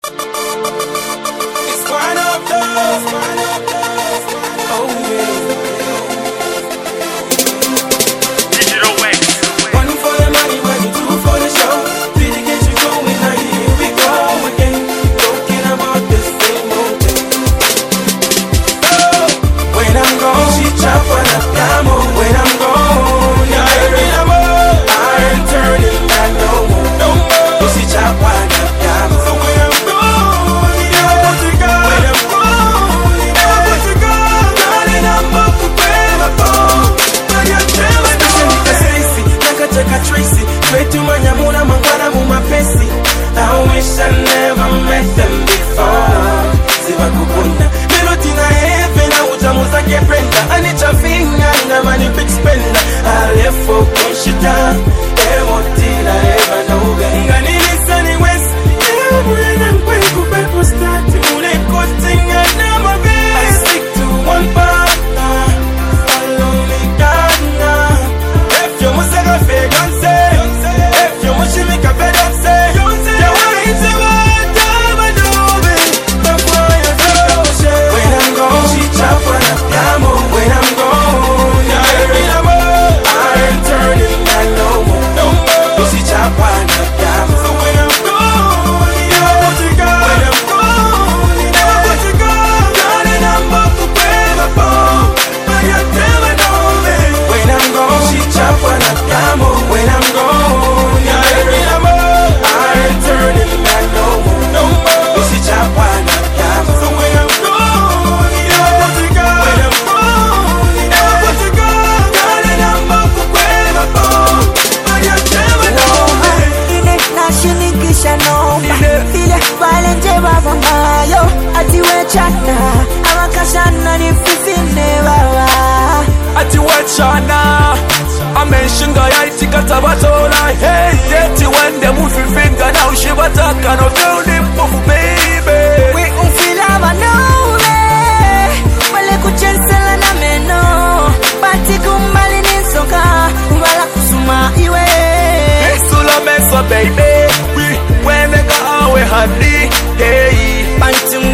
It's one of those. Oh yeah. Digital way. One for the money, one two for the show. Three to get you going, now here we go again. Talking about the same old thing. Oh, when I'm gone, she chop on a piano. When I'm gone, I ain't turning back no more. No more. She chop on a piano. So when I'm gone, never put to go. When I'm gone, never put to go. Darling, I'm up to pay my phone. Now you're telling me. Nakacheka Tracy, kwetu manyamuna mangwana mumapesi. I wish I never met them before. Siwa kukuna melody na heaven na utamu zake Brenda. Anicha finger na mani big spender. I left for Kunshita, emoti na eva na uga. Ngani lisani west, when I'm going to bed for start to mule cutting and never be. I stick to one partner, follow me God now. If you must have a fake and say, if you must make a bed and say, you want to what time I do it. Before you go, when I'm gone, she chop on a piano. When I'm gone, I ain't turning back no more. No more. She chop on a piano. So when I'm gone, never put to go. When I'm gone, never put to go. Darling, I'm up to pay my phone. But you're telling on me. When I'm gone, she chop on a piano. When I'm gone, I ain't turning back no more. No more. She chop on a piano. So when I'm gone, never put to go. When I'm gone, never put to go. Darling, I'm up to pay my phone. But you're telling on me. Ine nashinikisha nomba File vale njeba vamayo Ati wechana Awakashana ni fifine baba Ati wachana amenshinga yaitika batola. Hey, yeti wende mufifinga na ushibataka no building move baby. We ufila vanome Wale kuchensela na meno Bati kumbali nisoka Wala kusuma iwe Isula meso baby. We wenega awe hadi. Hey, Bantu